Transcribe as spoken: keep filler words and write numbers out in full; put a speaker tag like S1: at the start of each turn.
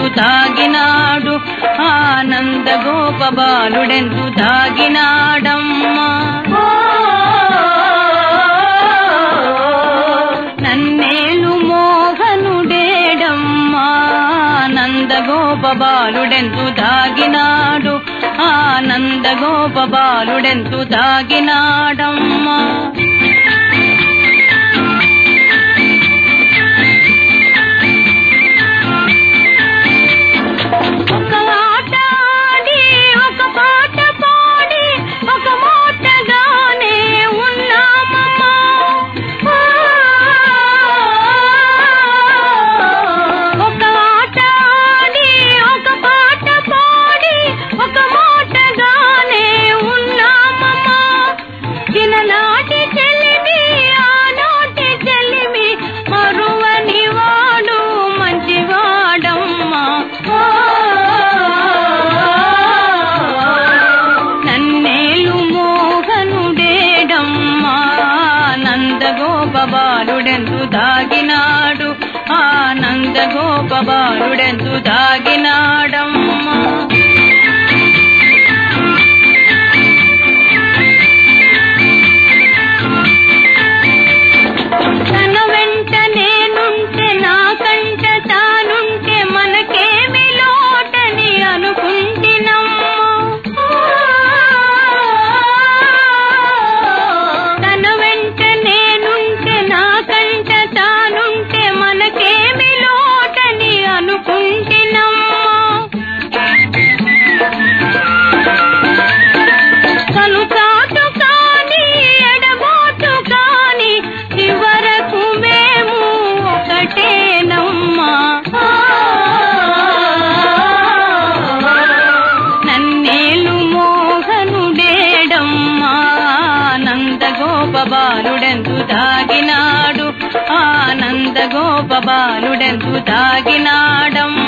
S1: తాగినాడు ఆనంద గోప బాలుడెందు తాగినాడమ్మా నన్నేలు మోహనుడేడమ్మా ఆనంద గోప బాలుడెందు తాగినాడు ఆనంద గోప బాలుడెందు తాగినాడమ్మా బాలుడెందు తాగినాడు ఆనంద గోప బాలుడెందు తాగినాడమ్మా తన వెంట నేనుంటే నాకంట తానుంటే మనకేమి లోటని అనుకుంటినమ్మా తన వెంట నేనుంటే నాకంట తానుంటే మనకేమి లోటని అనుకుంటినమ్మా కను చాటు కాని ఎడబాటు కాని చివరకు మేము ఒకటేనమ్మా నన్నేలు మోహనుడేడమ్మా ఆనంద గోప బాలుడెందు తాగినాడు ఆనంద గోప బాలుడెందు తాగినాడమ్మా